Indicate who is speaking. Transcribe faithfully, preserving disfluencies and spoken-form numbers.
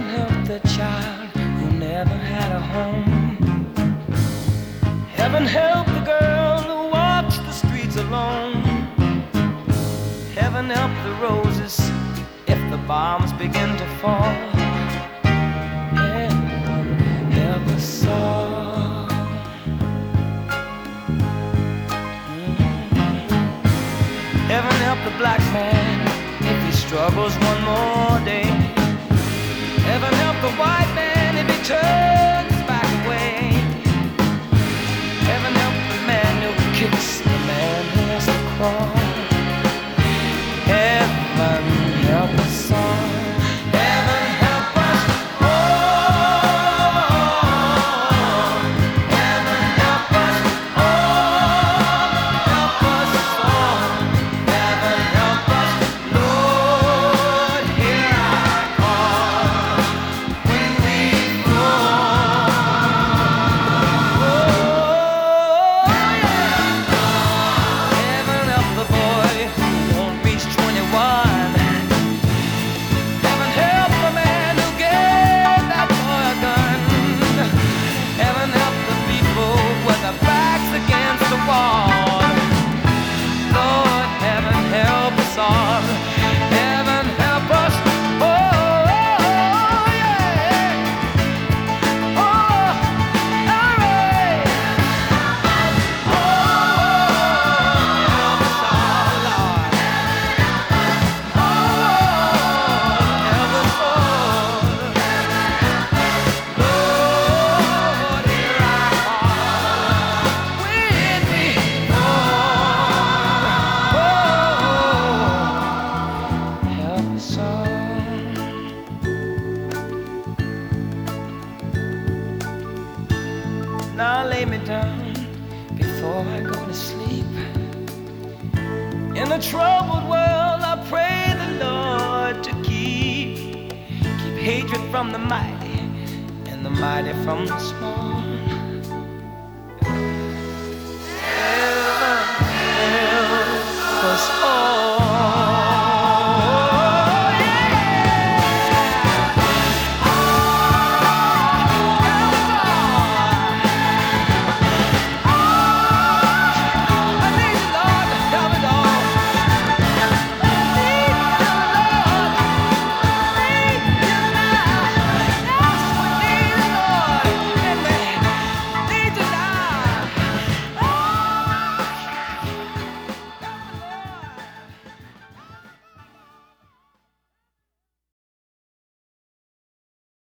Speaker 1: help the child who never had a home. Heaven help the girl who walks the streets alone. Heaven help the roses if the bombs begin to fall. Heaven help us all. Mm-hmm. Heaven help the black man if he struggles one more day. Heaven help the white man if he turns back away. Heaven help the man who kicks the man who has to crawl. Heaven help us all. Heaven help us all. Heaven help us all. Help us all. Heaven help us, Lord, hear our call when we fall. Oh, yeah. Heaven help the boy who won't reach twenty-one. Heaven help the man who gave that boy a gun. Heaven help the people with their backs against the wall. Lord, heaven help us all. Heaven help us. Oh, yeah. Oh, all right. Oh, help us all, Lord. Oh, help us all. Lord, hear our call when we fall. Oh, help us all. Now lay me down before I go to sleep. In a troubled world, I pray the Lord to keep keep hatred from the mighty and the mighty from the small.